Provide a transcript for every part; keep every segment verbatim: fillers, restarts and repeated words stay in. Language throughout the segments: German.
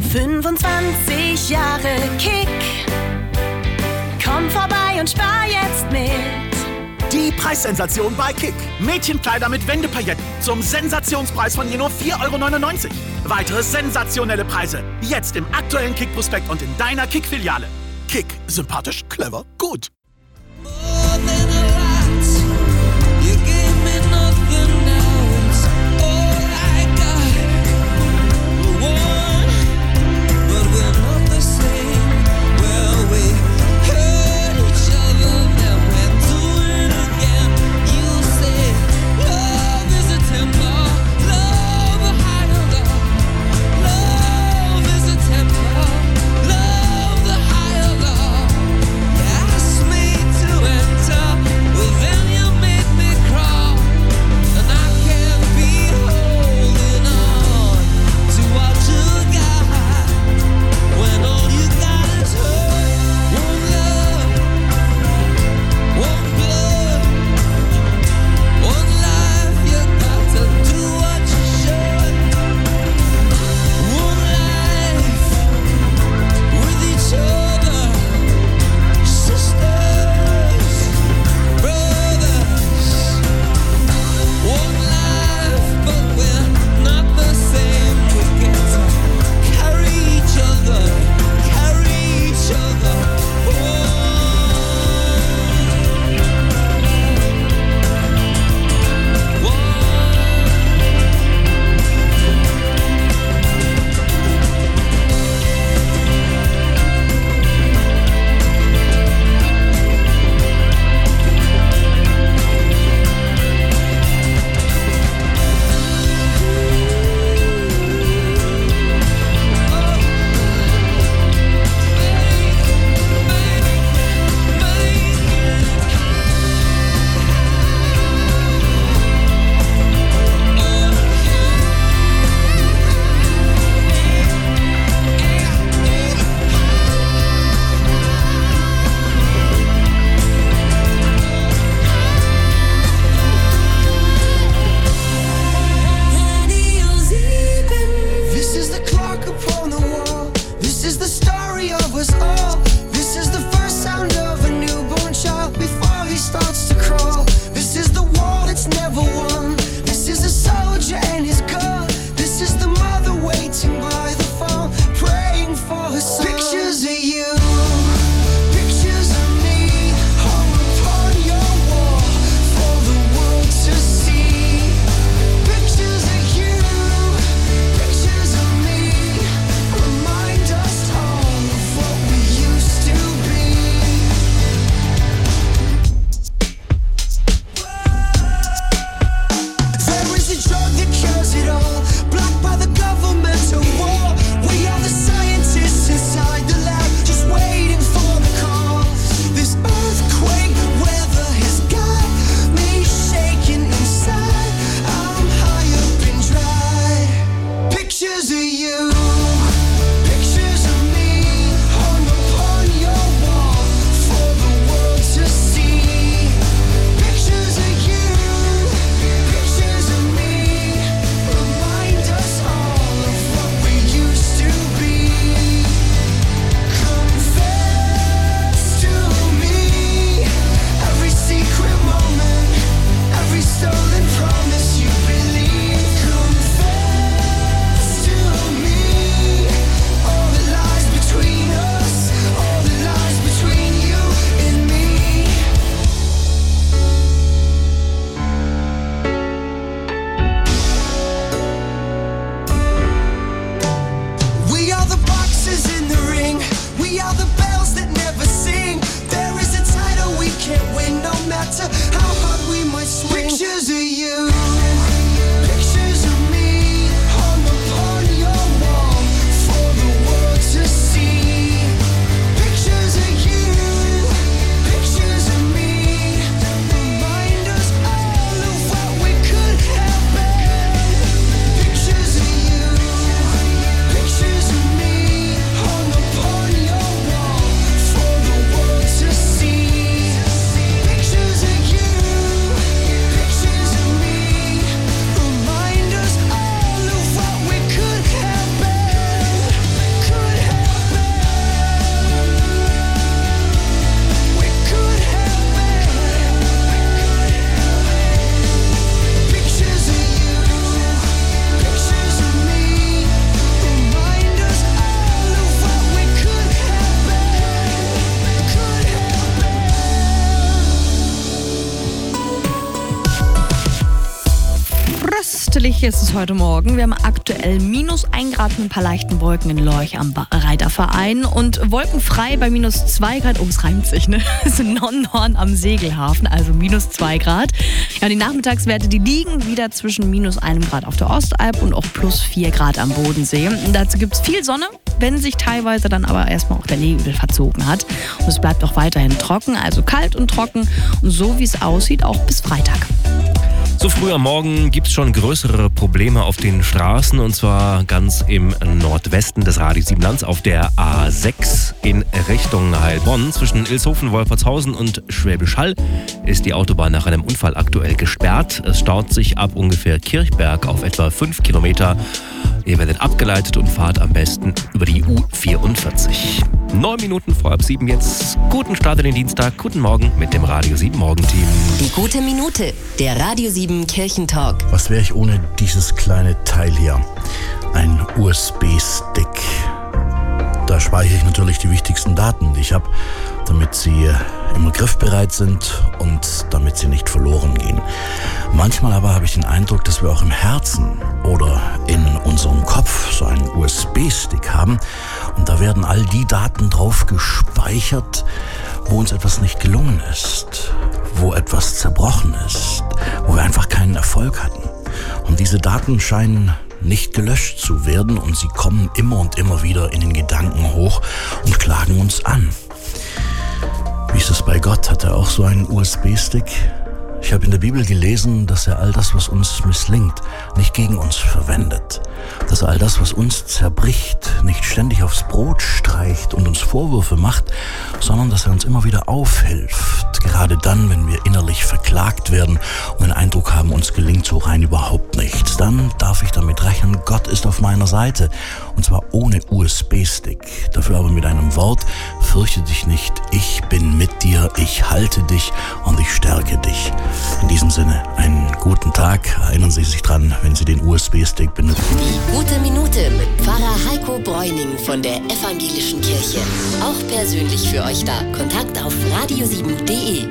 fünfundzwanzig Jahre Kick. Komm vorbei und spar jetzt mit. Die Preissensation bei Kick. Mädchenkleider mit Wendepailletten zum Sensationspreis von je nur vier Euro neunundneunzig. Weitere sensationelle Preise. Jetzt im aktuellen Kick-Prospekt und in deiner Kick-Filiale. Kick. Sympathisch, clever, gut. Ask me windig ist es heute Morgen. Wir haben aktuell minus ein Grad mit ein paar leichten Wolken in Lorch am Reiterverein und wolkenfrei bei minus zwei Grad. Oh, es reimt sich, ne? Das ist in Nonnenhorn am Segelhafen, also minus zwei Grad. Ja, die Nachmittagswerte, die liegen wieder zwischen minus einem Grad auf der Ostalb und auch plus vier Grad am Bodensee. Und dazu gibt es viel Sonne, wenn sich teilweise dann aber erstmal auch der Nebel verzogen hat. Und es bleibt auch weiterhin trocken, also kalt und trocken. Und so wie es aussieht, auch bis Freitag. So früh am Morgen gibt es schon größere Probleme auf den Straßen, und zwar ganz im Nordwesten des Radio Siebenlands auf der A sechs in Richtung Heilbronn. Zwischen Ilshofen, Wolfertshausen und Schwäbisch Hall ist die Autobahn nach einem Unfall aktuell gesperrt. Es staut sich ab ungefähr Kirchberg auf etwa fünf Kilometer. Ihr werdet abgeleitet und fahrt am besten über die U vierundvierzig. Neun Minuten vor halb sieben jetzt. Guten Start in den Dienstag. Guten Morgen mit dem Radio sieben Morgenteam. Die gute Minute, der Radio sieben Kirchentalk. Was wäre ich ohne dieses kleine Teil hier? Ein U S B-Stick. Da speichere ich natürlich die wichtigsten Daten, die ich habe, damit sie immer griffbereit sind und damit sie nicht verloren gehen. Manchmal aber habe ich den Eindruck, dass wir auch im Herzen oder in unserem Kopf so einen U S B-Stick haben und da werden all die Daten drauf gespeichert, wo uns etwas nicht gelungen ist, wo etwas zerbrochen ist, wo wir einfach keinen Erfolg hatten. Und diese Daten scheinen nicht gelöscht zu werden und sie kommen immer und immer wieder in den Gedanken hoch und klagen uns an. Wie ist es bei Gott? Hat er auch so einen U S B-Stick? Ich habe in der Bibel gelesen, dass er all das, was uns misslingt, nicht gegen uns verwendet. Dass er all das, was uns zerbricht, nicht ständig aufs Brot streicht und uns Vorwürfe macht, sondern dass er uns immer wieder aufhilft. Gerade dann, wenn wir innerlich verklagt werden und den Eindruck haben, uns gelingt so rein überhaupt nichts. Dann darf ich damit rechnen, Gott ist auf meiner Seite. Und zwar ohne U S B-Stick. Dafür aber mit einem Wort: Fürchte dich nicht, ich bin mit dir, ich halte dich und ich stärke dich. In diesem Sinne, einen guten Tag. Erinnern Sie sich dran, wenn Sie den U S B-Stick benutzen. Die gute Minute mit Pfarrer Heiko Bräuning von der Evangelischen Kirche. Auch persönlich für euch da. Kontakt auf radio sieben punkt de.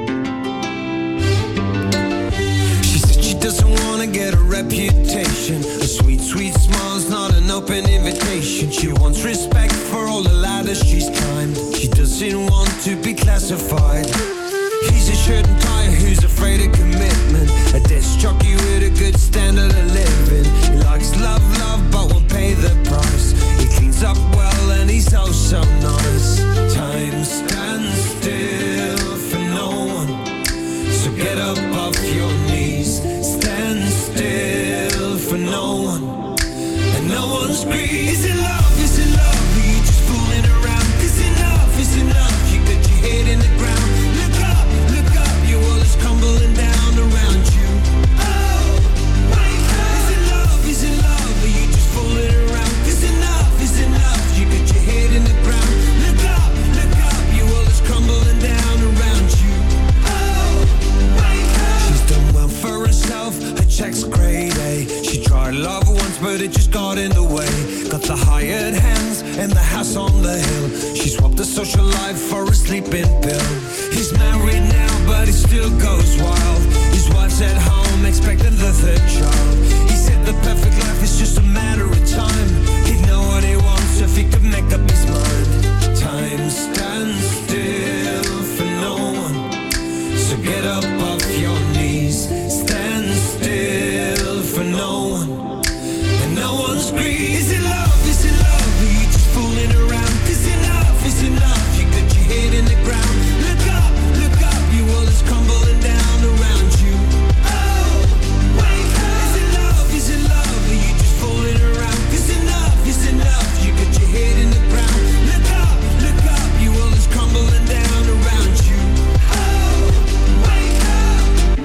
She said she doesn't wanna get a reputation. A sweet, sweet smile's not an open invitation. She wants respect for all the ladders she's climbed. She doesn't want to be classified. He's a shirt and tie who's afraid of commitment. A disc jockey with a good standard of living. He likes love, love, but won't pay the price. He cleans up well and he's oh so nice. Time stands still for no one, so get up off your knees. Stand still for no one, and no one's greedy. Is it love, is it love, are you just fooling around? Cause enough is enough, you got your head in the ground. Crumbling down around you. Oh, wake up. Is it love, is it love, or you just fooling around? Cause enough is enough, you got your head in the ground. Look up, look up, your world is crumbling down around you. Oh, wake up. She's done well for herself, her check's grade A. She tried love once but it just got in the way. Got the hired hands and the house on the hill. She swapped a social life for a sleeping pill. He's married now but he still goes wild. His wife's at home expecting the third child. He said the perfect life is just a matter of time. He'd know what he wants if he could make up his mind. Time stands still for no one, so get up off your knees. Stand still for no one, and no one's greedy. Is it love, is it love, are you just fooling around? Cause enough is enough, you got your head in the ground. Look up, look up, your world is crumbling down around you. Oh, wake up. Is it love, is it love, are you just fooling around? Cause enough is enough, you got your head in the ground. Look up, look up, your world is crumbling down around you. Oh, wake up.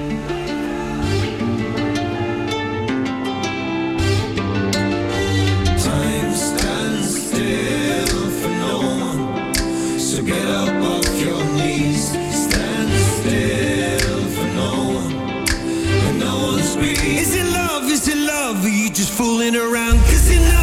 Time stands still for no one, so get up off your knees. Stand still for no one, and no one's greedy. Is it love, is it love, are you just fooling around? Cause enough